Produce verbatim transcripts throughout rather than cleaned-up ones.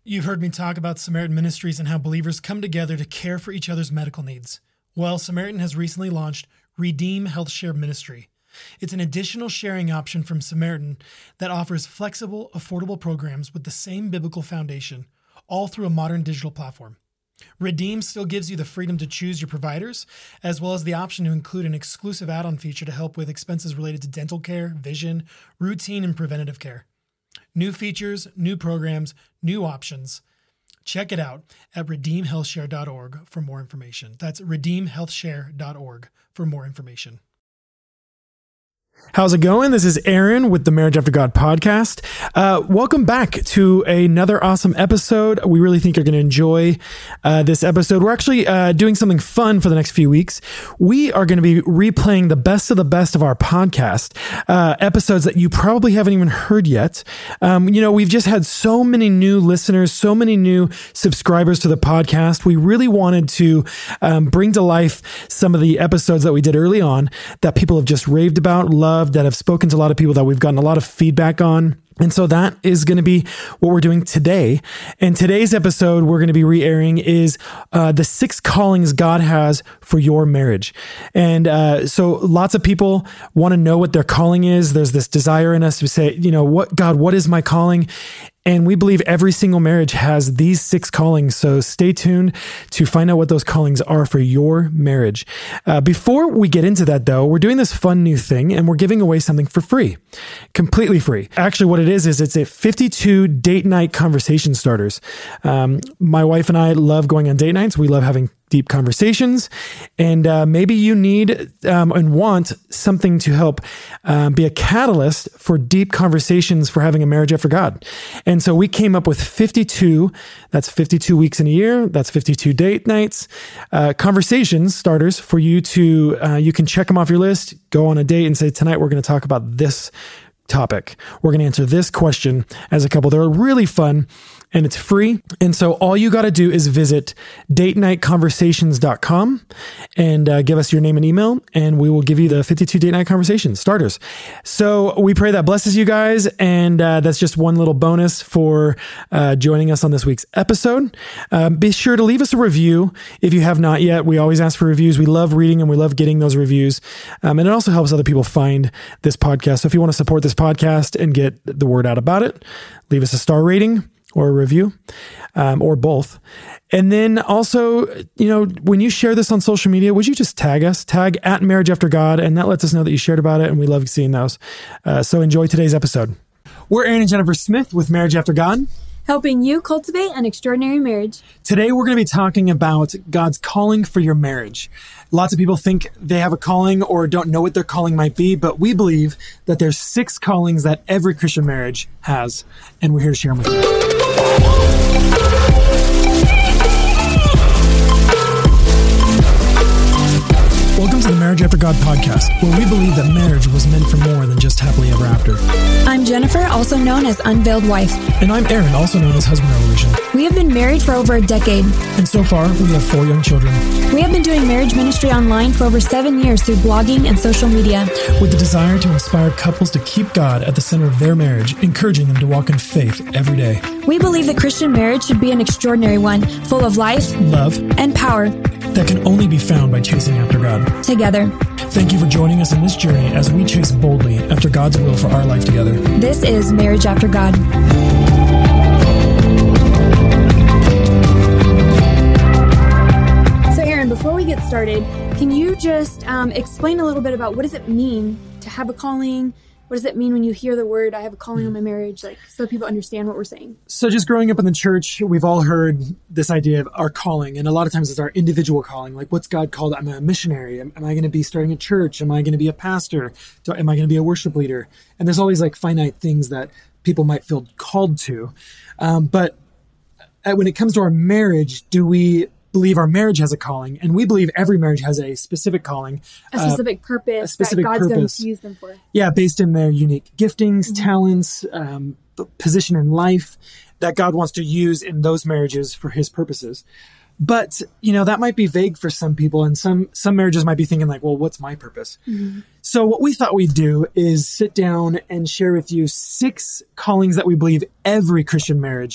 You've heard me talk about Samaritan Ministries and how believers come together to care for each other's medical needs. Well, Samaritan has recently launched Redeem Health Share Ministry. It's an additional sharing option from Samaritan that offers flexible, affordable programs with the same biblical foundation, all through a modern digital platform. Redeem still gives you the freedom to choose your providers, as well as the option to include an exclusive add-on feature to help with expenses related to dental care, vision, routine, and preventative care. New features, new programs, new options. Check it out at redeem health share dot org for more information. That's redeem health share dot org for more information. How's it going? This is Aaron with the Marriage After God podcast. Uh, welcome back to another awesome episode. We really think you're going to enjoy uh, this episode. We're actually uh, doing something fun for the next few weeks. We are going to be replaying the best of the best of our podcast, uh, episodes that you probably haven't even heard yet. Um, you know, we've just had so many new listeners, so many new subscribers to the podcast. We really wanted to um, bring to life some of the episodes that we did early on that people have just raved about, loved, that have spoken to a lot of people that we've gotten a lot of feedback on. And so that is going to be what we're doing today. And today's episode we're going to be re-airing is uh, the six callings God has for your marriage. And uh, so lots of people want to know what their calling is. There's this desire in us to say, you know, what God, what is my calling? And we believe every single marriage has these six callings. So stay tuned to find out what those callings are for your marriage. Uh, before we get into that though, we're doing this fun new thing and we're giving away something for free, completely free. Actually, what it is, is it's a fifty-two date night conversation starters. Um, my wife and I love going on date nights. We love having deep conversations, and uh, maybe you need um, and want something to help um, be a catalyst for deep conversations for having a marriage after God. And so we came up with fifty-two, that's fifty-two weeks in a year, that's fifty-two date nights, uh, conversations starters for you to, uh, you can check them off your list, go on a date and say, tonight we're going to talk about this topic. We're going to answer this question as a couple. They're really fun and it's free. And so all you got to do is visit date night conversations dot com and uh, give us your name and email, and we will give you the fifty-two Date Night Conversations starters. So we pray that blesses you guys. And uh, that's just one little bonus for uh, joining us on this week's episode. Uh, be sure to leave us a review if you have not yet. We always ask for reviews. We love reading and we love getting those reviews. Um, and it also helps other people find this podcast. So if you want to support this podcast and get the word out about it, leave us a star rating or a review, um, or both. And then also, you know, when you share this on social media, would you just tag us, tag at Marriage After God, and that lets us know that you shared about it, and we love seeing those. Uh, so enjoy today's episode. We're Aaron and Jennifer Smith with Marriage After God, helping you cultivate an extraordinary marriage. Today, we're going to be talking about God's calling for your marriage. Lots of people think they have a calling or don't know what their calling might be, but we believe that there's six callings that every Christian marriage has, and we're here to share them with you. Welcome to the Marriage After God podcast, where we believe that marriage was meant for more than just happily ever after. I'm Jennifer, also known as Unveiled Wife. And I'm Aaron, also known as Husband Revolution. We have been married for over a decade. And so far, we have four young children. We have been doing marriage ministry online for over seven years through blogging and social media, with the desire to inspire couples to keep God at the center of their marriage, encouraging them to walk in faith every day. We believe the Christian marriage should be an extraordinary one, full of life, love, and power that can only be found by chasing after God. Together. Thank you for joining us in this journey as we chase boldly after God's will for our life together. This is Marriage After God. So Aaron, before we get started, can you just um, explain a little bit about what does it mean to have a calling? What does it mean when you hear the word, I have a calling on my marriage, like so people understand what we're saying? So just growing up in the church, we've all heard this idea of our calling. And a lot of times it's our individual calling. Like, what's God called? I'm a missionary. Am, am I going to be starting a church? Am I going to be a pastor? Do, am I going to be a worship leader? And there's always like finite things that people might feel called to. Um, but when it comes to our marriage, do we believe our marriage has a calling? And we believe every marriage has a specific calling, a specific uh, purpose, a specific that God's purpose. going to use them for. Yeah, based in their unique giftings, mm-hmm. talents, um, position in life that God wants to use in those marriages for his purposes. But, you know, that might be vague for some people, and some some marriages might be thinking like, well, what's my purpose? Mm-hmm. So what we thought we'd do is sit down and share with you six callings that we believe every Christian marriage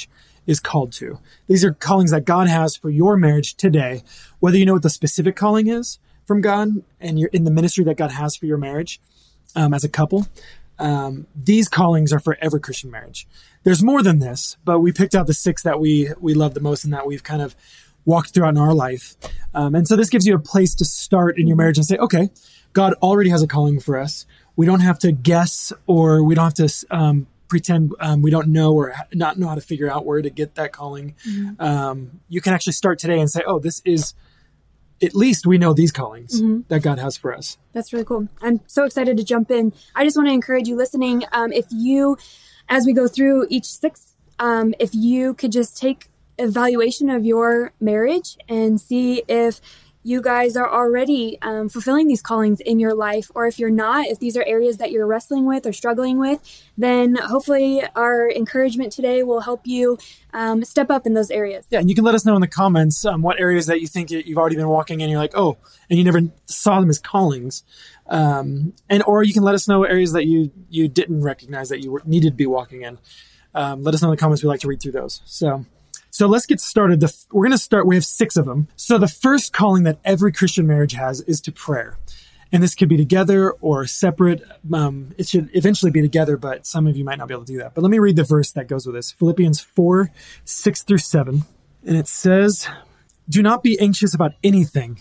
is called to. These are callings that God has for your marriage today, whether you know what the specific calling is from God and you're in the ministry that God has for your marriage um, as a couple. Um, these callings are for every Christian marriage. There's more than this, but we picked out the six that we we love the most and that we've kind of walked throughout in our life. Um, and so this gives you a place to start in your marriage and say, okay, God already has a calling for us. We don't have to guess, or we don't have to um, pretend um, we don't know or not know how to figure out where to get that calling. Mm-hmm. Um, you can actually start today and say, oh, this is, at least we know these callings mm-hmm. that God has for us. That's really cool. I'm so excited to jump in. I just want to encourage you listening. Um, if you, as we go through each six, um, if you could just take evaluation of your marriage and see if you guys are already um, fulfilling these callings in your life, or if you're not, if these are areas that you're wrestling with or struggling with, then hopefully our encouragement today will help you um, step up in those areas. Yeah, and you can let us know in the comments um, what areas that you think you've already been walking in. You're like, oh, and you never saw them as callings, um, and or you can let us know areas that you you didn't recognize that you were, needed to be walking in. Um, let us know in the comments. We like to read through those. So. So let's get started. The, we're going to start. We have six of them. So the first calling that every Christian marriage has is to prayer. And this could be together or separate. Um, it should eventually be together, but some of you might not be able to do that. But let me read the verse that goes with this. Philippians four, six through seven. And it says, do not be anxious about anything,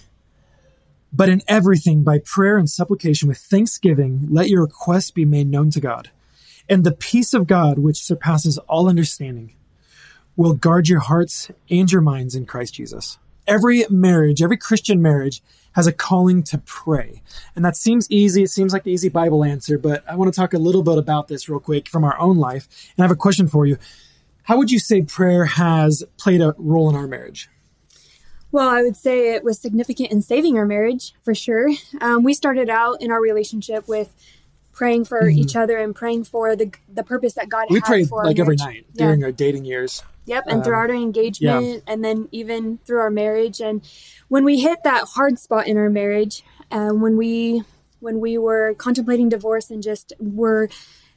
but in everything by prayer and supplication with thanksgiving, let your requests be made known to God. And the peace of God, which surpasses all understanding, will guard your hearts and your minds in Christ Jesus. Every marriage, every Christian marriage has a calling to pray. And that seems easy. It seems like the easy Bible answer, but I want to talk a little bit about this real quick from our own life. And I have a question for you. How would you say prayer has played a role in our marriage? Well, I would say it was significant in saving our marriage, for sure. Um, we started out in our relationship with praying for mm-hmm. each other and praying for the the purpose that God we had prayed for our like every marriage. night Yeah. during our dating years. Yep, and Um, throughout our engagement, yeah. and then even through our marriage. And when we hit that hard spot in our marriage, uh, when we when we were contemplating divorce and just were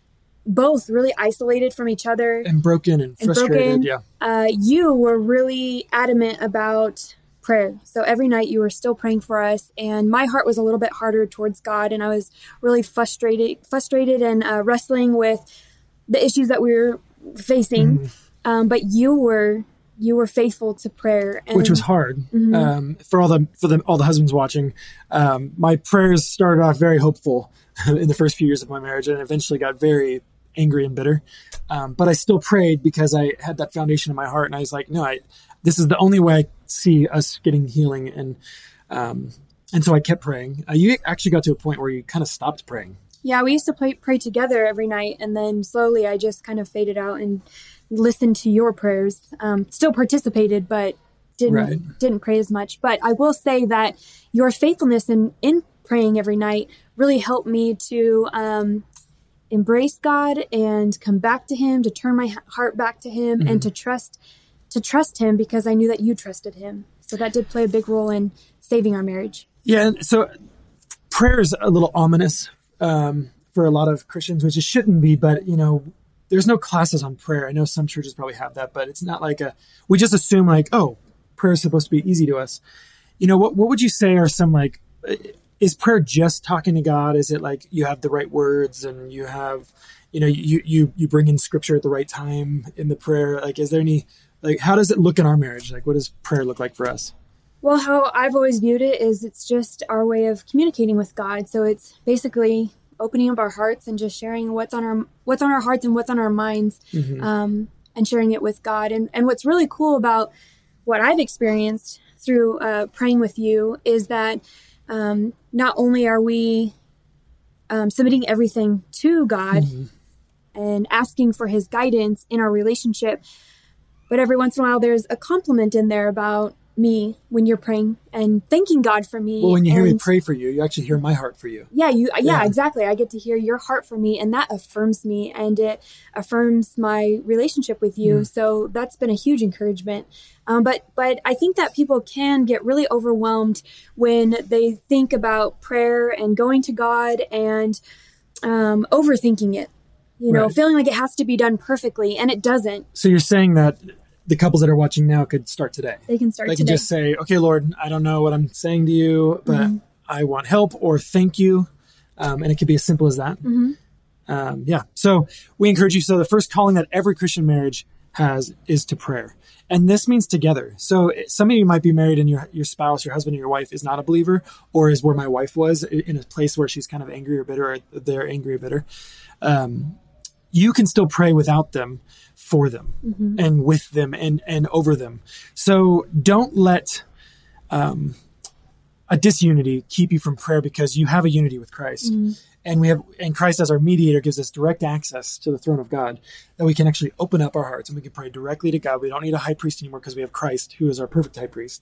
both really isolated from each other And broken and and frustrated, broken, yeah. uh, you were really adamant about prayer. So every night you were still praying for us, and my heart was a little bit harder towards God, and I was really frustrated, frustrated and uh, wrestling with the issues that we were facing. Mm-hmm. Um, but you were you were faithful to prayer, and, which was hard mm-hmm. um, for all the for the all the husbands watching. Um, my prayers started off very hopeful in the first few years of my marriage, and eventually got very angry and bitter. Um, but I still prayed because I had that foundation in my heart, and I was like, no, I this is the only way I see us getting healing, and um, and so I kept praying. Uh, you actually got to a point where you kind of stopped praying. Yeah, we used to pray, pray together every night, and then slowly I just kind of faded out and listened to your prayers. Um, still participated, but didn't right. didn't pray as much. But I will say that your faithfulness in, in praying every night really helped me to um, embrace God and come back to Him, to turn my heart back to Him, mm-hmm. and to trust to trust Him because I knew that you trusted Him. So that did play a big role in saving our marriage. Yeah, and so prayer is a little ominous um, for a lot of Christians, which it shouldn't be, but you know, there's no classes on prayer. I know some churches probably have that, but it's not like a, we just assume like, oh, prayer is supposed to be easy to us. You know, what, what would you say are some like, is prayer just talking to God? Is it like you have the right words and you have, you know, you, you, you bring in scripture at the right time in the prayer? Like, is there any, like, how does it look in our marriage? Like, what does prayer look like for us? Well, how I've always viewed it is it's just our way of communicating with God. So it's basically opening up our hearts and just sharing what's on our what's on our hearts and what's on our minds, mm-hmm. um, and sharing it with God. And and what's really cool about what I've experienced through uh, praying with you is that um, not only are we um, submitting everything to God mm-hmm. and asking for His guidance in our relationship, but every once in a while there's a compliment in there about me when you're praying and thanking God for me. Well, when you hear and, me pray for you, you actually hear my heart for you. Yeah, you. Yeah, yeah, exactly. I get to hear your heart for me, and that affirms me, and it affirms my relationship with you. Mm. So that's been a huge encouragement. Um, but but I think that people can get really overwhelmed when they think about prayer and going to God and um, overthinking it. You know, right. feeling like it has to be done perfectly, and it doesn't. So you're saying that the couples that are watching now could start today. They can start They today. can just say, okay, Lord, I don't know what I'm saying to you, but Mm-hmm. I want help, or thank you. Um, and it could be as simple as that. Mm-hmm. Um, yeah. So we encourage you. So the first calling that every Christian marriage has is to prayer. And this means together. So some of you might be married and your, your spouse, your husband or your wife is not a believer, or is where my wife was, in a place where she's kind of angry or bitter, or they're angry or bitter. Um, you can still pray without them, for them, Mm-hmm. and with them, and, and over them. So don't let um, a disunity keep you from prayer, because you have a unity with Christ. Mm-hmm. And we have, and Christ as our mediator gives us direct access to the throne of God, that we can actually open up our hearts and we can pray directly to God. We don't need a high priest anymore, because we have Christ, who is our perfect high priest.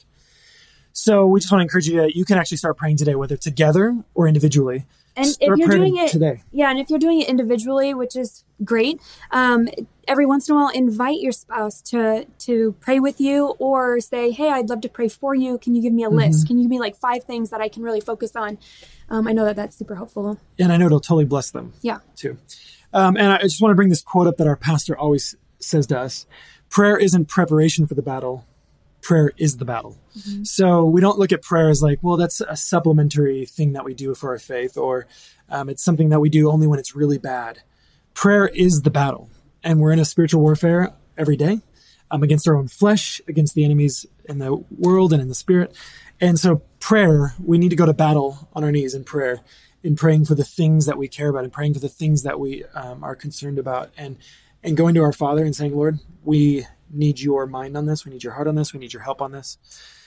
So we just want to encourage you that you can actually start praying today, whether together or individually. And Start if you're praying doing it today, yeah, and if you're doing it individually, which is great, um, every once in a while, invite your spouse to to pray with you, or say, "Hey, I'd love to pray for you. Can you give me a list? Mm-hmm. Can you give me like five things that I can really focus on?" Um, I know that that's super helpful. and I know it'll totally bless them Yeah. too. Um, and I just want to bring this quote up that our pastor always says to us: prayer isn't preparation for the battle. Prayer is the battle. Mm-hmm. So we don't look at prayer as like, well, that's a supplementary thing that we do for our faith, or um, it's something that we do only when it's really bad. Prayer is the battle. And we're in a spiritual warfare every day, um, against our own flesh, against the enemies in the world and in the spirit. And so prayer, we need to go to battle on our knees in prayer, in praying for the things that we care about, and praying for the things that we um, are concerned about, and, and going to our Father and saying, Lord, we need your mind on this. We need your heart on this. We need your help on this.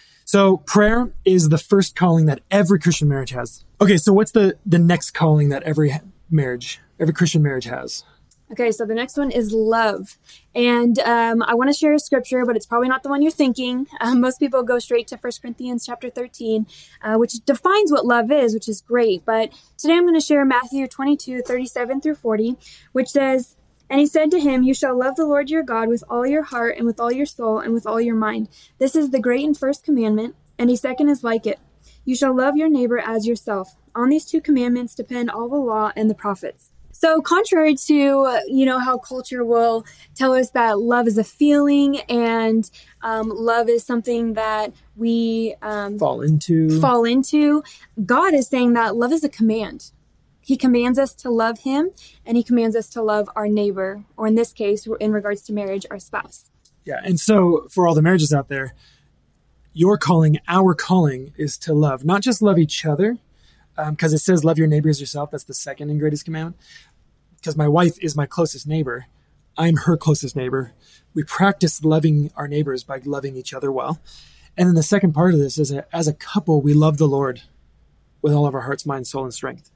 So prayer is the first calling that every Christian marriage has. Okay, so what's the, the next calling that every marriage, every Christian marriage has? Okay, so the next one is love. And um, I want to share a scripture, but it's probably not the one you're thinking. Um, most people go straight to First Corinthians chapter thirteen, uh, which defines what love is, which is great. But today I'm going to share Matthew twenty-two, thirty-seven through forty, which says, "And he said to him, you shall love the Lord your God with all your heart and with all your soul and with all your mind. This is the great and first commandment, and a second is like it. You shall love your neighbor as yourself. On these two commandments depend all the law and the prophets." So contrary to, uh, you know, how culture will tell us that love is a feeling, and um, love is something that we um, Fall into. fall into, God is saying that love is a command. He commands us to love him, and he commands us to love our neighbor, or in this case, in regards to marriage, our spouse. Yeah, and so for all the marriages out there, your calling, our calling, is to love, not just love each other, because um, it says love your neighbor as yourself. That's the second and greatest commandment. Because my wife is my closest neighbor. I'm her closest neighbor. We practice loving our neighbors by loving each other well. And then the second part of this is that as a couple, we love the Lord with all of our hearts, mind, soul, and strength.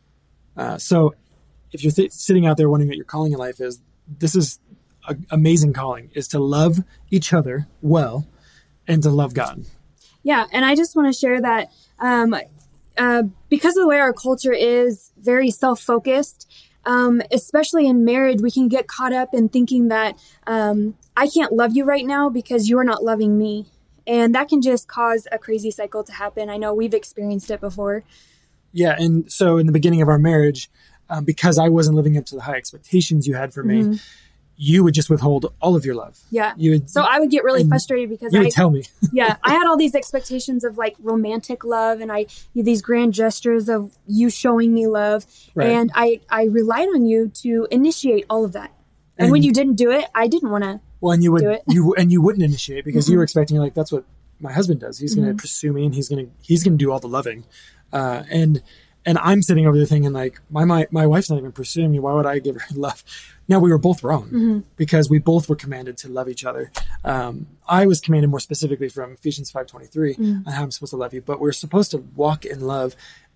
Uh, so if you're th- sitting out there wondering what your calling in life is, this is an amazing calling, is to love each other well and to love God. Yeah, and I just want to share that um, uh, because of the way our culture is very self-focused, Um, especially in marriage, we can get caught up in thinking that um, I can't love you right now because you're not loving me. And that can just cause a crazy cycle to happen. I know we've experienced it before. Yeah. And so in the beginning of our marriage, um, because I wasn't living up to the high expectations you had for Mm-hmm. me, you would just withhold all of your love. Yeah. You would, So I would get really frustrated because you I would tell me. yeah, I had all these expectations of like romantic love, and I these grand gestures of you showing me love, Right. and I I relied on you to initiate all of that. And, And- when you didn't do it, I didn't want to. Well, and you would, Do it. you, and you wouldn't initiate because Mm-hmm. you were expecting, like, that's what my husband does. He's going to pursue me, and he's going to, he's going to do all the loving. Uh, and, and I'm sitting over there thinking, like, my, my, my wife's not even pursuing me. Why would I give her love? Now, we were both wrong Mm-hmm. because we both were commanded to love each other. Um, I was commanded more specifically from Ephesians five twenty-three Mm-hmm. on how I'm supposed to love you, but we're supposed to walk in love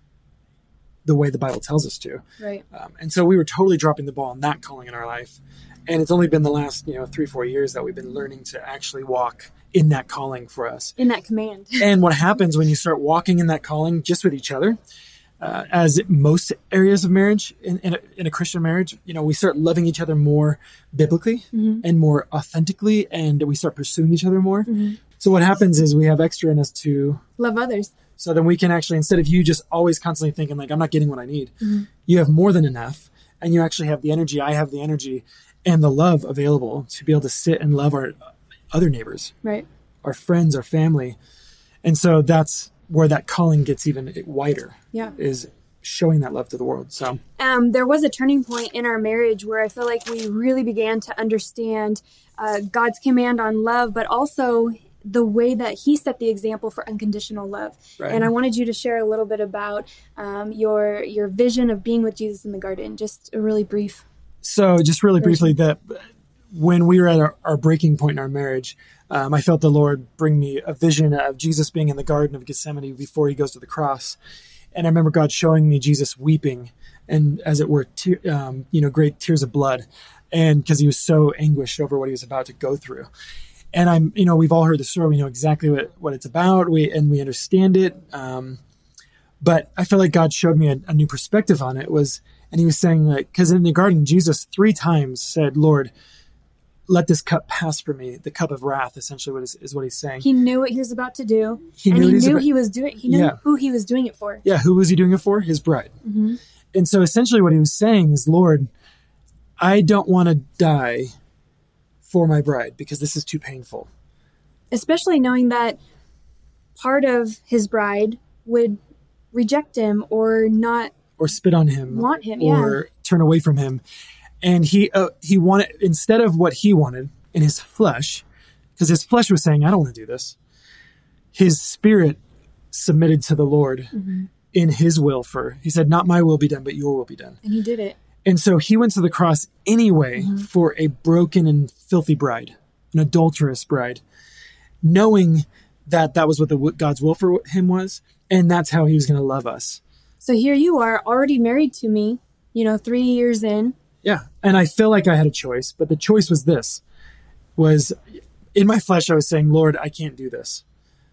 the way the Bible tells us to. Right. Um, and so we were totally dropping the ball on that calling in our life. And it's only been the last, you know, three, four years that we've been learning to actually walk in that calling for us. In that command. And what happens when you start walking in that calling just with each other, uh, as most areas of marriage, in, in, a, in a Christian marriage, you know, we start loving each other more biblically Mm-hmm. and more authentically, and we start pursuing each other more. Mm-hmm. So what happens is we have extra in us to, Love others. so then we can actually, instead of you just always constantly thinking like, I'm not getting what I need, Mm-hmm. you have more than enough, and you actually have the energy. I have the energy and the love available to be able to sit and love our other neighbors, Right. our friends, our family. And so that's where that calling gets even wider, Yeah. is showing that love to the world. So Um, there was a turning point in our marriage where I feel like we really began to understand uh, God's command on love, but also the way that he set the example for unconditional love. Right. And I wanted you to share a little bit about um, your your vision of being with Jesus in the garden, just a really brief. So just really briefly, that when we were at our, our breaking point in our marriage, um, I felt the Lord bring me a vision of Jesus being in the Garden of Gethsemane before he goes to the cross. And I remember God showing me Jesus weeping, and as it were, te- um, you know, great tears of blood, and because he was so anguished over what he was about to go through. And I'm, you know, we've all heard the story. We know exactly what, what it's about. We and we understand it. Um, but I feel like God showed me a, a new perspective on it. Was and he was saying, like, because in the garden, Jesus three times said, "Lord, let this cup pass from me," the cup of wrath, essentially, what is, is what he's saying. He knew what he was about to do, He and knew he what he's knew about- he was doing. He knew Yeah. who he was doing it for. Yeah, who was he doing it for? His bride. Mm-hmm. And so essentially what he was saying is, Lord, I don't want to die for my bride because this is too painful. Especially knowing that part of his bride would reject him or not Or spit on him. want him. Or turn away from him. And he uh, he wanted, instead of what he wanted in his flesh, because his flesh was saying, I don't want to do this, his spirit submitted to the Lord Mm-hmm. in his will for, he said, not my will be done, but your will be done. And he did it. And so he went to the cross anyway Mm-hmm. for a broken and filthy bride, an adulterous bride, knowing that that was what the God's will for him was, and that's how he was going to love us. So here you are, already married to me, you know, three years in. Yeah. And I feel like I had a choice, but the choice was this, was in my flesh, I was saying, Lord, I can't do this.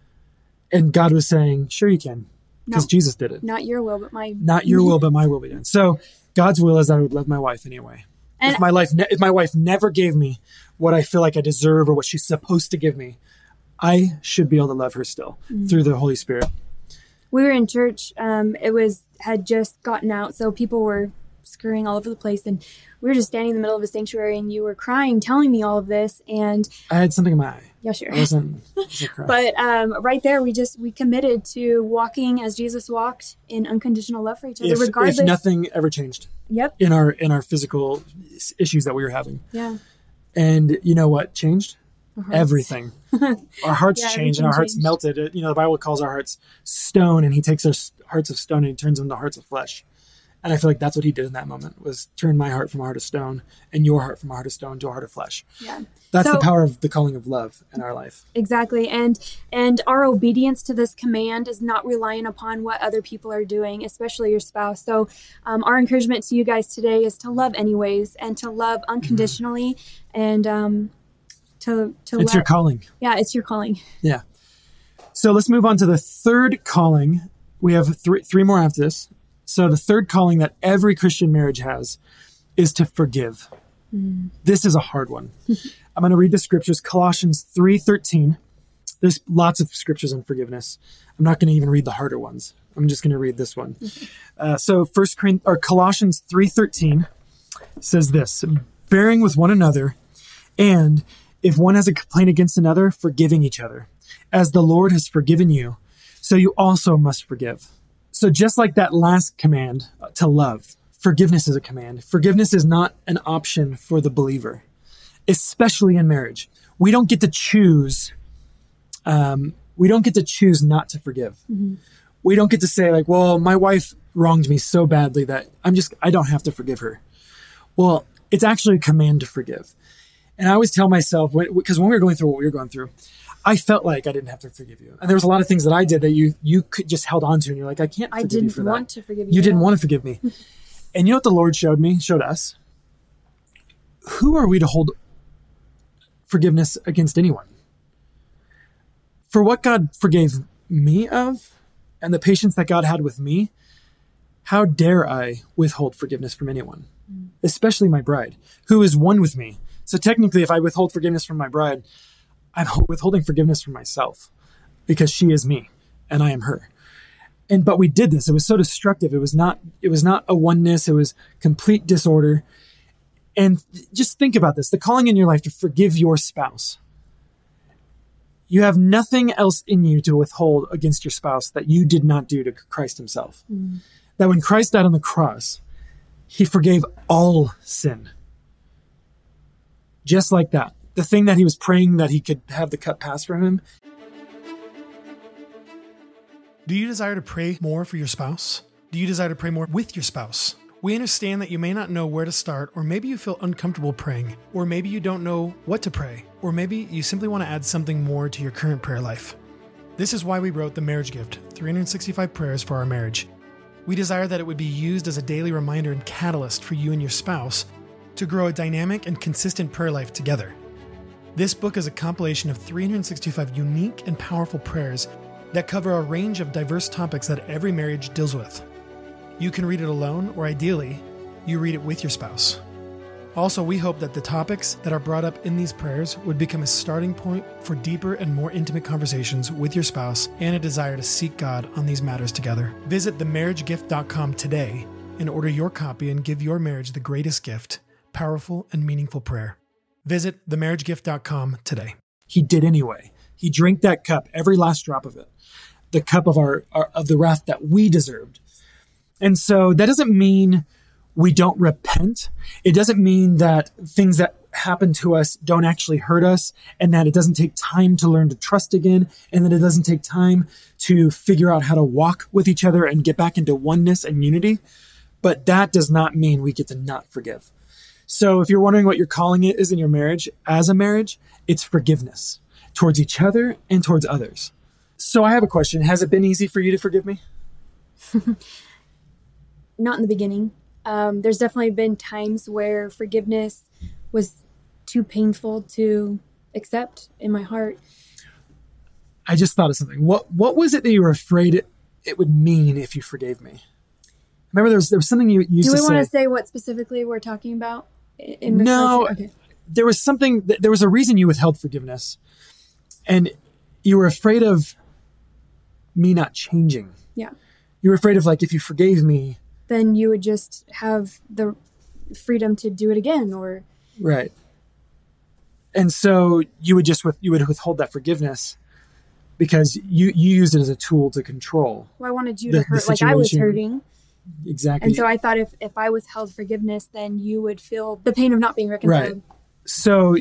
And God was saying, sure you can, because No. Jesus did it. Not your will, but my. Not your will, but my will be done. So God's will is that I would love my wife anyway. And if my life, ne- if my wife never gave me what I feel like I deserve or what she's supposed to give me, I should be able to love her still Mm-hmm. through the Holy Spirit. we were in church. Um, it was had just gotten out, so people were scurrying all over the place, and we were just standing in the middle of a sanctuary, and you were crying, telling me all of this, and I had something in my eye. yeah, sure. I wasn't, I wasn't crying. But um, right there, we just we committed to walking as Jesus walked in unconditional love for each other, if, regardless. if nothing ever changed Yep. in our in our physical s- issues that we were having. Yeah. And you know what changed? Our hearts. Everything. Our hearts Yeah, changed and our everything hearts changed. melted. It- You know, the Bible calls our hearts stone, and he takes our s- hearts of stone and he turns them into hearts of flesh. And I feel like that's what he did in that moment, was turn my heart from a heart of stone and your heart from a heart of stone to a heart of flesh. Yeah. That's So- the power of the calling of love in our life. Exactly. And and our obedience to this command is not reliant upon what other people are doing, especially your spouse. So um, our encouragement to you guys today is to love anyways, and to love unconditionally, and um, to to It's let, your calling. yeah, it's your calling. Yeah. So let's move on to the third calling. We have three three more after this. So the third calling that every Christian marriage has is to forgive. This is a hard one. I'm going to read the scriptures. Colossians three thirteen. There's lots of scriptures on forgiveness. I'm not going to even read the harder ones. I'm just going to read this one. Uh, so First Corinthians or Colossians three thirteen says this: bearing with one another, and if one has a complaint against another, forgiving each other, as the Lord has forgiven you, so you also must forgive. So just like that last command uh, to love, forgiveness is a command. Forgiveness is not an option for the believer, especially in marriage. We don't get to choose. Um, we don't get to choose not to forgive. Mm-hmm. We don't get to say like, well, my wife wronged me so badly that I'm just, I don't have to forgive her. Well, it's actually a command to forgive. And I always tell myself, because when, when we were going through what we were going through, I felt like I didn't have to forgive you. And there was a lot of things that I did that you you could just held on to, and you're like, I can't I forgive you didn't for that. want to forgive you. You at didn't all. want to forgive me. And you know what the Lord showed me, showed us? Who are we to hold forgiveness against anyone? For what God forgave me of, and the patience that God had with me, how dare I withhold forgiveness from anyone, especially my bride, who is one with me. So technically, if I withhold forgiveness from my bride, I'm withholding forgiveness from myself, because she is me and I am her. And but we did this. It was so destructive. It was not. It was not a oneness. It was complete disorder. And just think about this: the calling in your life to forgive your spouse. You have nothing else in you to withhold against your spouse that you did not do to Christ himself. Mm. That when Christ died on the cross, he forgave all sin. Just like that. The thing that he was praying that he could have the cup pass from him. Do you desire to pray more for your spouse? Do you desire to pray more with your spouse? We understand that you may not know where to start, or maybe you feel uncomfortable praying, or maybe you don't know what to pray, or maybe you simply want to add something more to your current prayer life. This is why we wrote The Marriage Gift, three hundred sixty-five Prayers for Our Marriage. We desire that it would be used as a daily reminder and catalyst for you and your spouse to grow a dynamic and consistent prayer life together. This book is a compilation of three hundred sixty-five unique and powerful prayers that cover a range of diverse topics that every marriage deals with. You can read it alone, or ideally, you read it with your spouse. Also, we hope that the topics that are brought up in these prayers would become a starting point for deeper and more intimate conversations with your spouse and a desire to seek God on these matters together. Visit the marriage gift dot com today and order your copy and give your marriage the greatest gift, powerful and meaningful prayer. Visit the marriage gift dot com today. He did anyway. He drank that cup, every last drop of it, the cup of our, our of the wrath that we deserved. And so that doesn't mean we don't repent. It doesn't mean that things that happen to us don't actually hurt us, and that it doesn't take time to learn to trust again, and that it doesn't take time to figure out how to walk with each other and get back into oneness and unity. But that does not mean we get to not forgive. So if you're wondering what your calling is in your marriage, as a marriage, it's forgiveness towards each other and towards others. So I have a question. Has it been easy for you to forgive me? Not in the beginning. Um, there's definitely been times where forgiveness was too painful to accept in my heart. I just thought of something. What what was it that you were afraid it, it would mean if you forgave me? Remember, there was there was something you used to say. Do we say. want to say what specifically we're talking about? In no, to, okay. There was something. There was a reason you withheld forgiveness, and you were afraid of me not changing. Yeah. You were afraid of, like, if you forgave me, then you would just have the freedom to do it again, or right. And so you would just with you would withhold that forgiveness because you you used it as a tool to control. Well, I wanted you the, to hurt like I was hurting. Exactly. And so I thought if if I withheld forgiveness, then you would feel the pain of not being reconciled. Right. So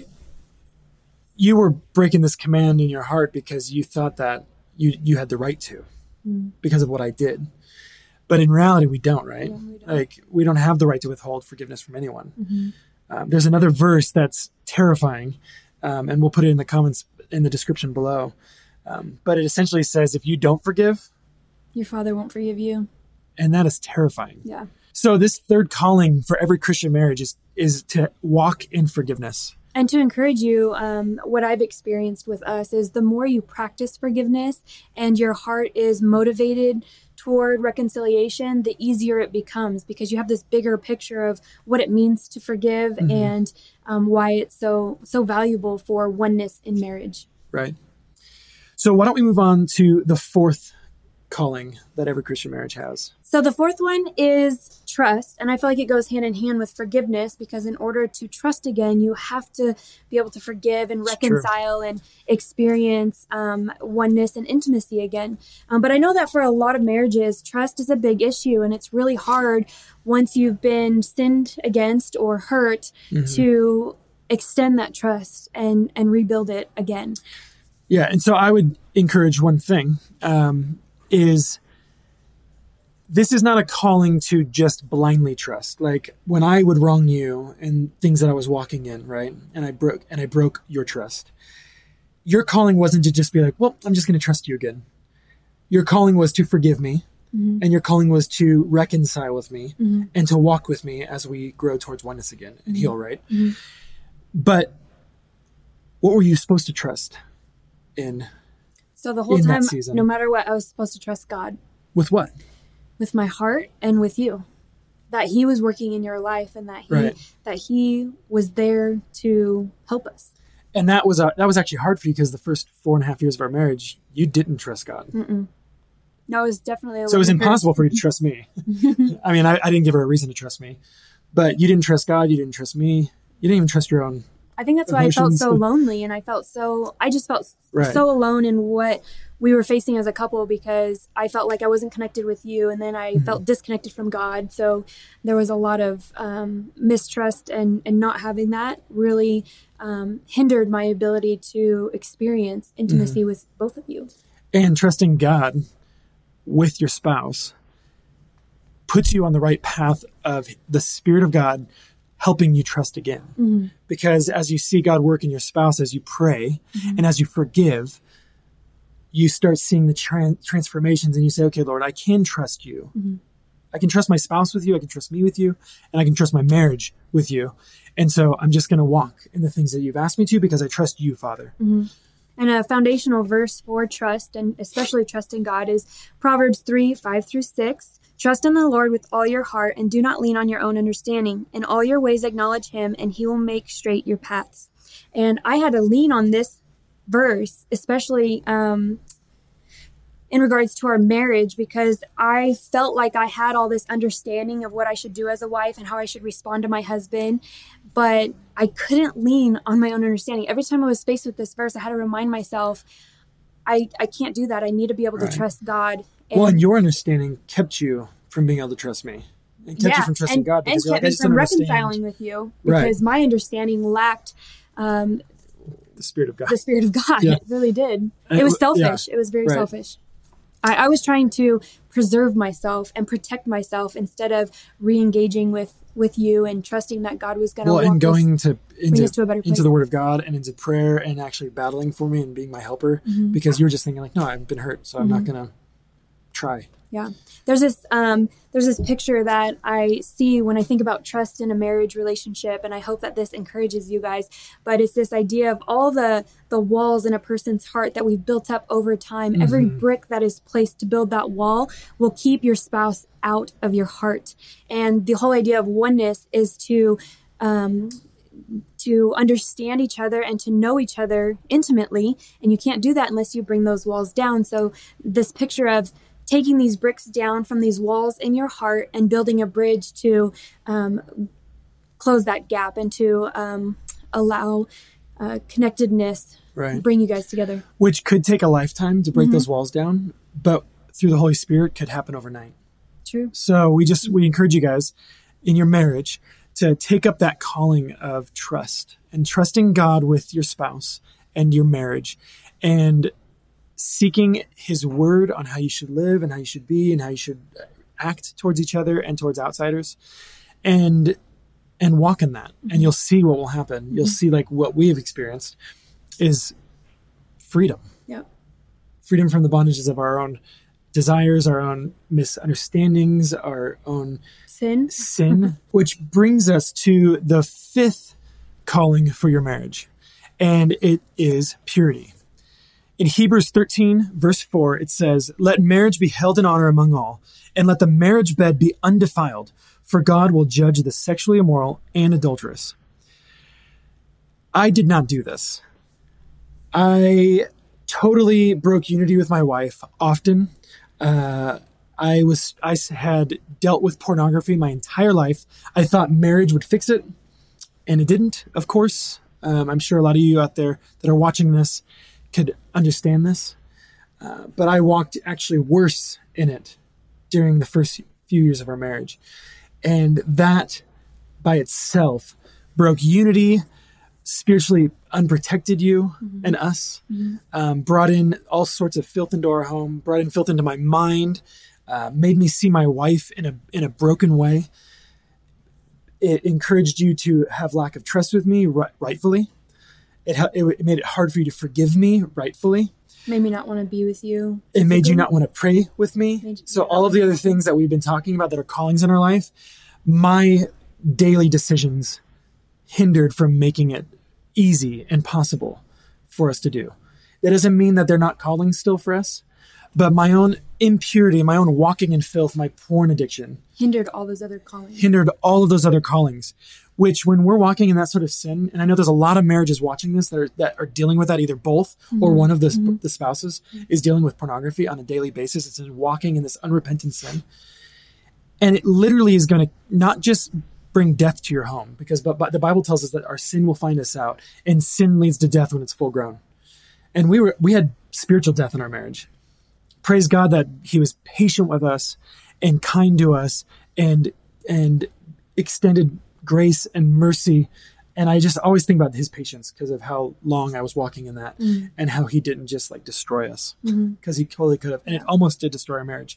you were breaking this command in your heart because you thought that you you had the right to mm. because of what I did. But in reality, we don't, right? Yeah, we don't. Like, we don't have the right to withhold forgiveness from anyone. Mm-hmm. Um, there's another verse that's terrifying, um, and we'll put it in the comments in the description below. Um, but it essentially says, if you don't forgive, your Father won't forgive you. And that is terrifying. Yeah. So this third calling for every Christian marriage is is to walk in forgiveness. And to encourage you, um, what I've experienced with us is the more you practice forgiveness and your heart is motivated toward reconciliation, the easier it becomes because you have this bigger picture of what it means to forgive mm-hmm. and um, why it's so so valuable for oneness in marriage. Right. So why don't we move on to the fourth calling that every Christian marriage has? So the fourth one is trust. And I feel like it goes hand in hand with forgiveness because in order to trust again, you have to be able to forgive and reconcile and experience um, oneness and intimacy again. Um, but I know that for a lot of marriages, trust is a big issue. And it's really hard once you've been sinned against or hurt mm-hmm. to extend that trust and, and rebuild it again. Yeah. And so I would encourage one thing. Um, is this is not a calling to just blindly trust. Like when I would wrong you and things that I was walking in, right? And I broke and I broke your trust. Your calling wasn't to just be like, well, I'm just going to trust you again. Your calling was to forgive me. Mm-hmm. And your calling was to reconcile with me mm-hmm. and to walk with me as we grow towards oneness again and mm-hmm. heal, right? Mm-hmm. But what were you supposed to trust in? So the whole time, no matter what, I was supposed to trust God. With what? With my heart and with you. That he was working in your life and that he right. that he was there to help us. And that was uh, that was actually hard for you because the first four and a half years of our marriage, you didn't trust God. Mm-mm. No, it was definitely a So it was impossible for you to trust me. I mean, I, I didn't give her a reason to trust me. But you didn't trust God. You didn't trust me. You didn't even trust your own I think that's why I felt so lonely, and I felt so, I just felt right. so alone in what we were facing as a couple, because I felt like I wasn't connected with you, and then I mm-hmm. felt disconnected from God. So there was a lot of um, mistrust, and, and not having that really um, hindered my ability to experience intimacy mm-hmm. with both of you. And trusting God with your spouse puts you on the right path of the Spirit of God helping you trust again. Mm-hmm. Because as you see God work in your spouse, as you pray mm-hmm. and as you forgive, you start seeing the tran- transformations, and you say, okay, Lord, I can trust you. Mm-hmm. I can trust my spouse with you. I can trust me with you, and I can trust my marriage with you. And so I'm just going to walk in the things that you've asked me to, because I trust you, Father. Mm-hmm. And a foundational verse for trust, and especially trusting God, is Proverbs three, five through six. Trust in the Lord with all your heart, and do not lean on your own understanding. In all your ways acknowledge him, and he will make straight your paths. And I had to lean on this verse, especially um, in regards to our marriage, because I felt like I had all this understanding of what I should do as a wife and how I should respond to my husband, but I couldn't lean on my own understanding. Every time I was faced with this verse, I had to remind myself, I, I can't do that. I need to be able right. to trust God. And, well, and your understanding kept you from being able to trust me, and kept yeah, you from trusting and, God. And kept like, me from reconciling with you, because right. my understanding lacked um, the Spirit of God. The Spirit of God. Yeah. It really did. It was selfish. Yeah. It was very right. selfish. I, I was trying to preserve myself and protect myself instead of re-engaging with, with you and trusting that God was going to well, walk and going us, to into, to a better place. Into the Word of God and into prayer, and actually battling for me and being my helper, mm-hmm. because you were just thinking like, no, I've been hurt, so mm-hmm. I'm not going to try. Yeah. There's this um, there's this picture that I see when I think about trust in a marriage relationship, and I hope that this encourages you guys. But it's this idea of all the, the walls in a person's heart that we've built up over time. Mm-hmm. Every brick that is placed to build that wall will keep your spouse out of your heart. And the whole idea of oneness is to um, to understand each other and to know each other intimately. And you can't do that unless you bring those walls down. So this picture of taking these bricks down from these walls in your heart and building a bridge to um, close that gap and to um, allow uh, connectedness, right. bring you guys together. Which could take a lifetime to break mm-hmm. those walls down, but through the Holy Spirit could happen overnight. True. So we just, we encourage you guys in your marriage to take up that calling of trust and trusting God with your spouse and your marriage, and seeking his word on how you should live and how you should be and how you should act towards each other and towards outsiders, and and walk in that. Mm-hmm. And you'll see what will happen. Mm-hmm. You'll see like what we have experienced is freedom. Yeah. Freedom from the bondages of our own desires, our own misunderstandings, our own sin, sin, which brings us to the fifth calling for your marriage. And it is purity. In Hebrews thirteen, verse four, it says, "Let marriage be held in honor among all, and let the marriage bed be undefiled, for God will judge the sexually immoral and adulterous." I did not do this. I totally broke unity with my wife often. Uh, I was I had dealt with pornography my entire life. I thought marriage would fix it, and it didn't, of course. Um, I'm sure a lot of you out there that are watching this could understand this, uh, but I walked actually worse in it during the first few years of our marriage. And that by itself broke unity, spiritually unprotected you mm-hmm. and us, mm-hmm. um, brought in all sorts of filth into our home, brought in filth into my mind, uh, made me see my wife in a in a broken way. It encouraged you to have lack of trust with me, right, rightfully. It, it made it hard for you to forgive me, rightfully. Made me not want to be with you. It made you not want to pray with me. So all of the other things that we've been talking about that are callings in our life, my daily decisions hindered from making it easy and possible for us to do. That doesn't mean that they're not callings still for us, but my own impurity, my own walking in filth, my porn addiction hindered all those other callings. Hindered all of those other callings, which when we're walking in that sort of sin, and I know there's a lot of marriages watching this that are, that are dealing with that, either both mm-hmm. or one of the, mm-hmm. the spouses is dealing with pornography on a daily basis. It's walking in this unrepentant sin. And it literally is going to not just bring death to your home, because but, but the Bible tells us that our sin will find us out, and sin leads to death when it's full grown. And we were we had spiritual death in our marriage. Praise God that he was patient with us and kind to us and and extended grace and mercy. And I just always think about his patience because of how long I was walking in that mm-hmm. and how he didn't just like destroy us, because mm-hmm. he totally could have. And it almost did destroy our marriage.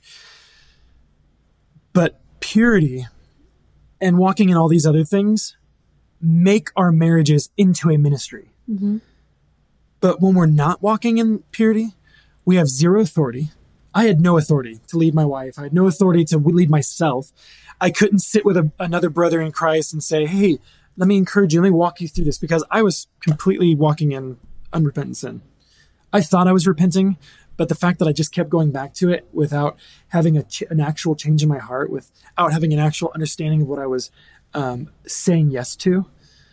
But purity and walking in all these other things make our marriages into a ministry. Mm-hmm. But when we're not walking in purity, we have zero authority. I had no authority to lead my wife. I had no authority to lead myself. I couldn't sit with a, another brother in Christ and say, hey, let me encourage you. Let me walk you through this, because I was completely walking in unrepentant sin. I thought I was repenting, but the fact that I just kept going back to it without having a ch- an actual change in my heart, without having an actual understanding of what I was um, saying yes to,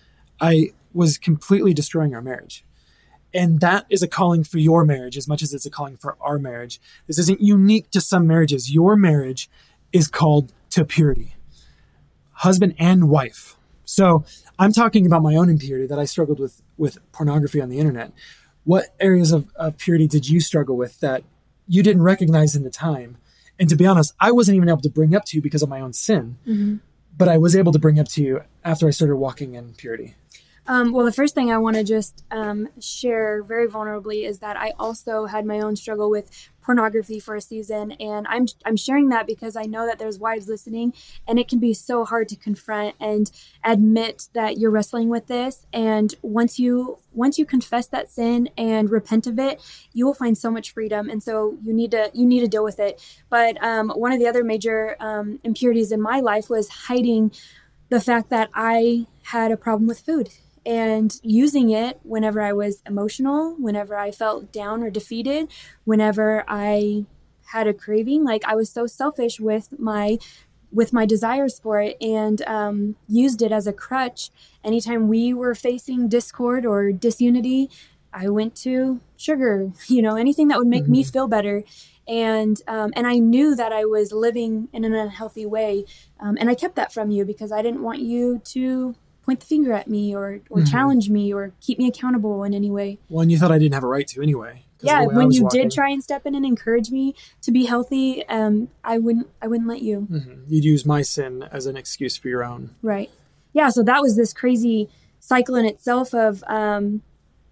I was completely destroying our marriage. And that is a calling for your marriage as much as it's a calling for our marriage. This isn't unique to some marriages. Your marriage is called to purity, husband and wife. So I'm talking about my own impurity that I struggled with, with pornography on the internet. What areas of, of purity did you struggle with that you didn't recognize in the time? And to be honest, I wasn't even able to bring up to you because of my own sin, mm-hmm. but I was able to bring up to you after I started walking in purity. Um, well, the first thing I want to just um, share very vulnerably is that I also had my own struggle with pornography for a season. And I'm I'm sharing that because I know that there's wives listening, and it can be so hard to confront and admit that you're wrestling with this. And once you once you confess that sin and repent of it, you will find so much freedom. And so you need to you need to deal with it. But um, one of the other major um, impurities in my life was hiding the fact that I had a problem with food, and using it whenever I was emotional, whenever I felt down or defeated, whenever I had a craving. Like, I was so selfish with my with my desires for it, and um, used it as a crutch. Anytime we were facing discord or disunity, I went to sugar, you know, anything that would make mm-hmm. me feel better. And um, and I knew that I was living in an unhealthy way. Um, and I kept that from you because I didn't want you to point the finger at me or, or mm-hmm. challenge me or keep me accountable in any way. Well, and you thought I didn't have a right to anyway. Yeah, when you walking. did try and step in and encourage me to be healthy, um, I wouldn't I wouldn't let you. Mm-hmm. You'd use my sin as an excuse for your own. Right. Yeah, so that was this crazy cycle in itself of, um,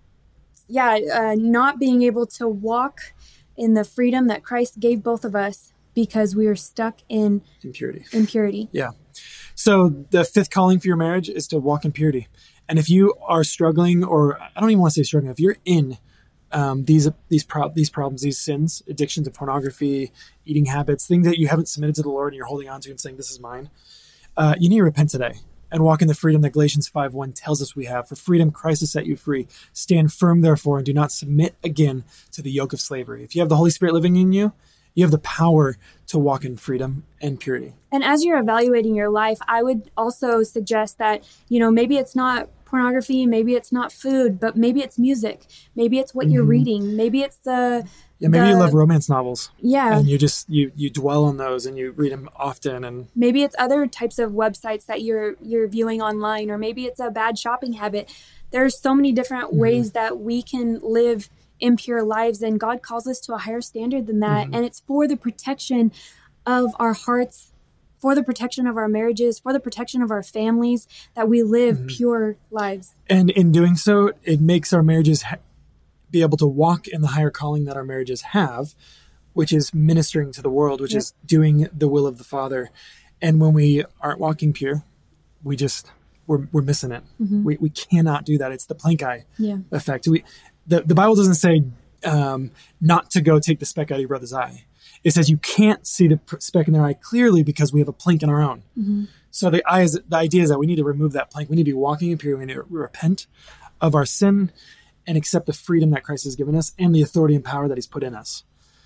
yeah, uh, not being able to walk in the freedom that Christ gave both of us because we were stuck in impurity. Impurity. Yeah. So the fifth calling for your marriage is to walk in purity. And if you are struggling, or I don't even want to say struggling, if you're in um, these these pro- these problems, these sins, addictions to pornography, eating habits, things that you haven't submitted to the Lord and you're holding on to and saying, this is mine, uh, you need to repent today and walk in the freedom that Galatians five one tells us we have. For freedom, Christ has set you free. Stand firm, therefore, and do not submit again to the yoke of slavery. If you have the Holy Spirit living in you, you have the power to walk in freedom and purity. And as you're evaluating your life, I would also suggest that, you know, maybe it's not pornography, maybe it's not food, but maybe it's music. Maybe it's what mm-hmm. you're reading. Maybe it's the... Yeah, maybe the, you love romance novels. Yeah. And you just, you you dwell on those and you read them often. And maybe it's other types of websites that you're you're viewing online, or maybe it's a bad shopping habit. There's so many different mm-hmm. ways that we can live impure lives, and God calls us to a higher standard than that. Mm-hmm. And it's for the protection of our hearts, for the protection of our marriages, for the protection of our families, that we live mm-hmm. pure lives. And in doing so, it makes our marriages ha- be able to walk in the higher calling that our marriages have, which is ministering to the world, which yep. is doing the will of the Father. And when we aren't walking pure, we just, we're, we're missing it. Mm-hmm. We we cannot do that. It's the plank eye yeah. effect. We, the, the Bible doesn't say um, not to go take the speck out of your brother's eye. It says you can't see the speck in their eye clearly because we have a plank in our own. Mm-hmm. So the, eye is, the idea is that we need to remove that plank. We need to be walking in purity. We need to repent of our sin and accept the freedom that Christ has given us and the authority and power that he's put in us.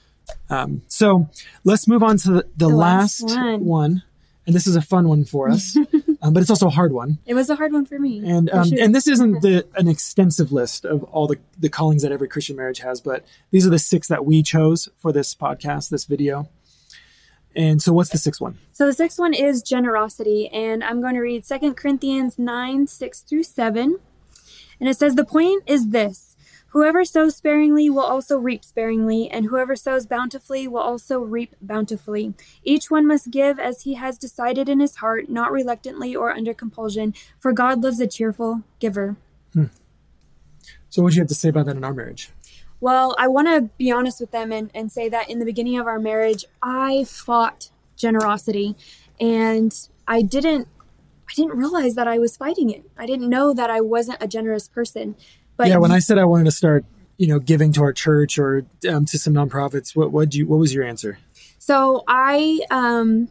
Um, so let's move on to the, the, the last, last one. one. And this is a fun one for us, um, but it's also a hard one. It was a hard one for me. And um, sure. and this isn't the, an extensive list of all the, the callings that every Christian marriage has, but these are the six that we chose for this podcast, this video. And so what's the sixth one? So the sixth one is generosity. And I'm going to read Second Corinthians nine, six through seven. And it says, the point is this: whoever sows sparingly will also reap sparingly, and whoever sows bountifully will also reap bountifully. Each one must give as he has decided in his heart, not reluctantly or under compulsion, for God loves a cheerful giver. Hmm. So what do you have to say about that in our marriage? Well, I want to be honest with them and, and say that in the beginning of our marriage, I fought generosity, and I didn't I didn't realize that I was fighting it. I didn't know that I wasn't a generous person. But yeah, when I said I wanted to start, you know, giving to our church or um, to some nonprofits, what what do you what was your answer? So I um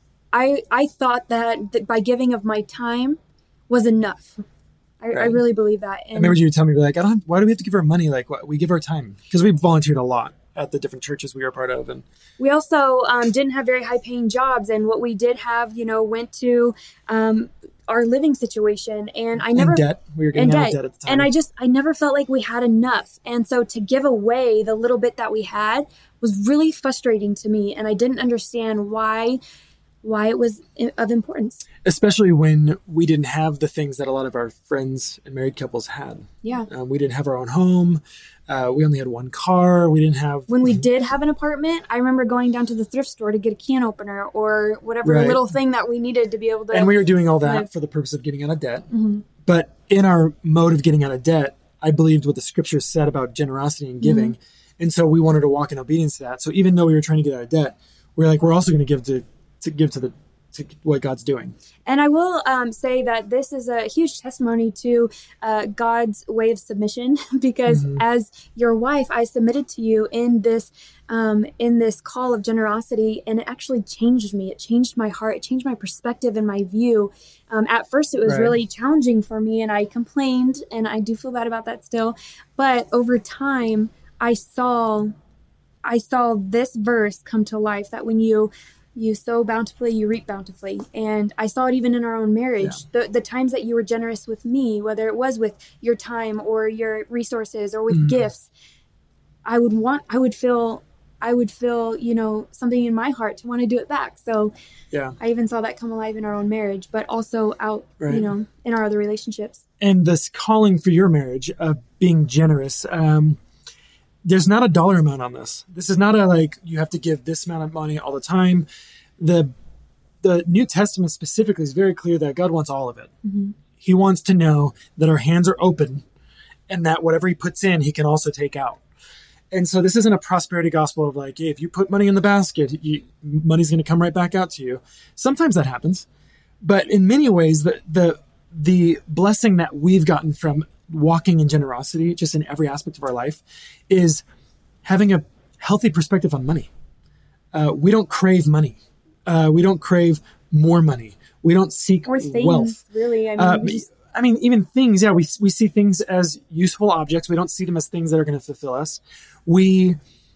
I I thought that, that by giving of my time was enough. I, right. I really believe that. And I remember you telling me, like, I don't. Why do we have to give our money? Like, what, we give our time because we volunteered a lot at the different churches we were part of, and we also um, didn't have very high paying jobs. And what we did have, you know, went to um, our living situation. And I never in debt. We were getting out of debt at the time. And I just I never felt like we had enough. And so to give away the little bit that we had was really frustrating to me, and I didn't understand why. why it was of importance. Especially when we didn't have the things that a lot of our friends and married couples had. Yeah. Um, we didn't have our own home. Uh, we only had one car. We didn't have... When we did have an apartment, I remember going down to the thrift store to get a can opener or whatever right. little thing that we needed to be able to... And we were doing all that live. For the purpose of getting out of debt. Mm-hmm. But in our mode of getting out of debt, I believed what the scriptures said about generosity and giving. Mm-hmm. And so we wanted to walk in obedience to that. So even though we were trying to get out of debt, we we're like, we're also going to give to... to give to the to what God's doing. And I will um, say that this is a huge testimony to uh, God's way of submission, because mm-hmm. as your wife, I submitted to you in this um, in this call of generosity, and it actually changed me. It changed my heart. It changed my perspective and my view. Um, at first, it was right. really challenging for me, and I complained, and I do feel bad about that still. But over time, I saw I saw this verse come to life, that when you You sow bountifully, you reap bountifully. And I saw it even in our own marriage. Yeah. The the times that you were generous with me, whether it was with your time or your resources or with mm-hmm. gifts, I would want, I would feel, I would feel, you know, something in my heart to want to do it back. So yeah, I even saw that come alive in our own marriage, but also out, right. you know, in our other relationships. And this calling for your marriage of being generous, um, there's not a dollar amount on this. This is not a, like, you have to give this amount of money all the time. The the New Testament specifically is very clear that God wants all of it. Mm-hmm. He wants to know that our hands are open and that whatever he puts in, he can also take out. And so this isn't a prosperity gospel of like, hey, if you put money in the basket, you, money's going to come right back out to you. Sometimes that happens. But in many ways, the the the blessing that we've gotten from walking in generosity, just in every aspect of our life, is having a healthy perspective on money. Uh, we don't crave money. Uh, we don't crave more money. We don't seek or things, wealth. Really, I mean, uh, just... I mean, even things. Yeah, we we see things as useful objects. We don't see them as things that are going to fulfill us. We,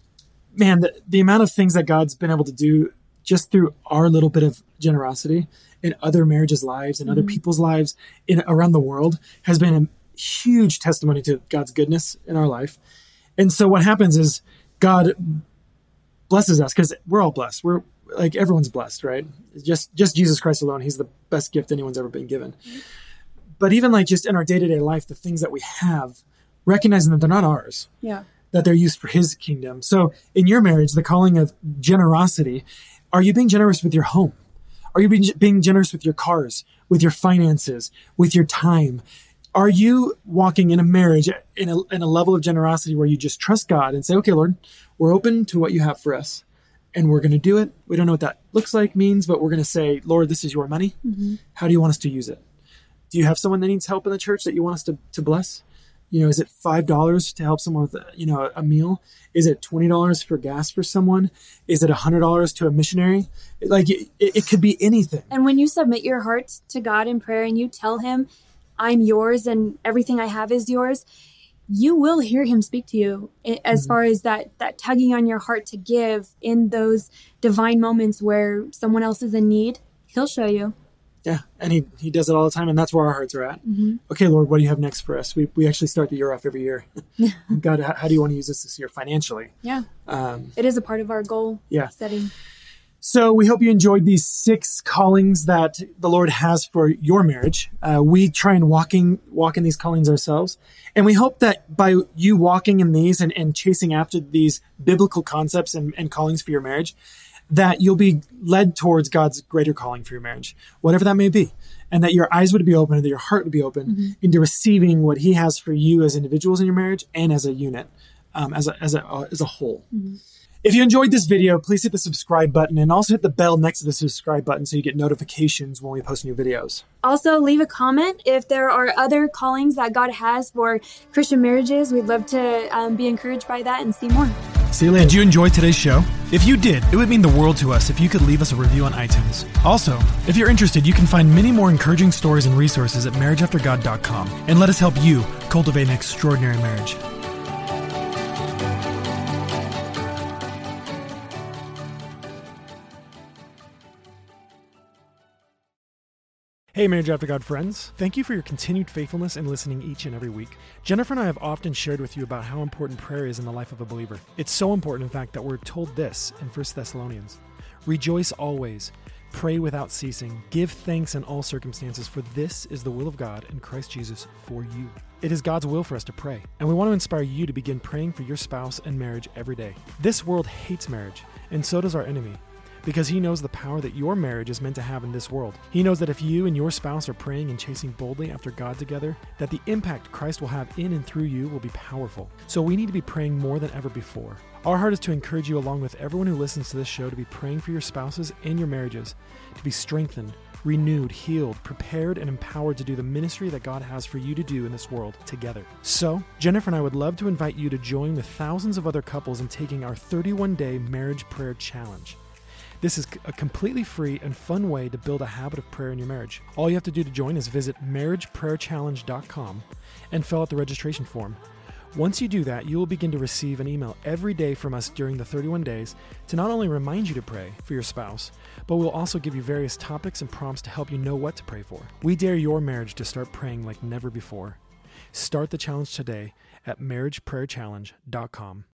man, the, the amount of things that God's been able to do just through our little bit of generosity in other marriages' lives and mm-hmm. other people's lives in around the world has been a huge testimony to God's goodness in our life. And so what happens is God blesses us because we're all blessed. We're like, everyone's blessed, right? Just, just Jesus Christ alone. He's the best gift anyone's ever been given. Mm-hmm. But even like just in our day-to-day life, the things that we have, recognizing that they're not ours, yeah, that they're used for his kingdom. So in your marriage, the calling of generosity, are you being generous with your home? Are you being, being generous with your cars, with your finances, with your time? Are you walking in a marriage in a, in a level of generosity where you just trust God and say, okay, Lord, we're open to what you have for us and we're going to do it. We don't know what that looks like, means, but we're going to say, Lord, this is your money. Mm-hmm. How do you want us to use it? Do you have someone that needs help in the church that you want us to, to bless? You know, is it five dollars to help someone with, you know, a meal? Is it twenty dollars for gas for someone? Is it one hundred dollars to a missionary? Like, it, it could be anything. And when you submit your heart to God in prayer and you tell him, I'm yours and everything I have is yours, you will hear him speak to you as mm-hmm. far as that, that tugging on your heart to give in those divine moments where someone else is in need. He'll show you. Yeah, and he, he does it all the time, and that's where our hearts are at. Mm-hmm. Okay, Lord, what do you have next for us? We we actually start the year off every year. God, how, how do you want to use this this year financially? Yeah, um, it is a part of our goal yeah. setting. So we hope you enjoyed these six callings that the Lord has for your marriage. Uh, we try and walking, walk in these callings ourselves. And we hope that by you walking in these and, and chasing after these biblical concepts and, and callings for your marriage, that you'll be led towards God's greater calling for your marriage, whatever that may be. And that your eyes would be open and that your heart would be open mm-hmm. into receiving what he has for you as individuals in your marriage and as a unit, um, as a, as a, uh, as a whole. Mm-hmm. If you enjoyed this video, please hit the subscribe button and also hit the bell next to the subscribe button so you get notifications when we post new videos. Also, leave a comment if there are other callings that God has for Christian marriages. We'd love to um, be encouraged by that and see more. See you later. Did you enjoy today's show? If you did, it would mean the world to us if you could leave us a review on iTunes. Also, if you're interested, you can find many more encouraging stories and resources at marriage after god dot com and let us help you cultivate an extraordinary marriage. Hey, Marriage After God friends. Thank you for your continued faithfulness in listening each and every week. Jennifer and I have often shared with you about how important prayer is in the life of a believer. It's so important, in fact, that we're told this in First Thessalonians. Rejoice always, pray without ceasing, give thanks in all circumstances, for this is the will of God in Christ Jesus for you. It is God's will for us to pray, and we want to inspire you to begin praying for your spouse and marriage every day. This world hates marriage, and so does our enemy, because he knows the power that your marriage is meant to have in this world. He knows that if you and your spouse are praying and chasing boldly after God together, that the impact Christ will have in and through you will be powerful. So we need to be praying more than ever before. Our heart is to encourage you, along with everyone who listens to this show, to be praying for your spouses and your marriages, to be strengthened, renewed, healed, prepared, and empowered to do the ministry that God has for you to do in this world together. So, Jennifer and I would love to invite you to join with thousands of other couples in taking our thirty-one day Marriage Prayer Challenge. This is a completely free and fun way to build a habit of prayer in your marriage. All you have to do to join is visit marriage prayer challenge dot com and fill out the registration form. Once you do that, you will begin to receive an email every day from us during the thirty-one days to not only remind you to pray for your spouse, but we'll also give you various topics and prompts to help you know what to pray for. We dare your marriage to start praying like never before. Start the challenge today at marriage prayer challenge dot com.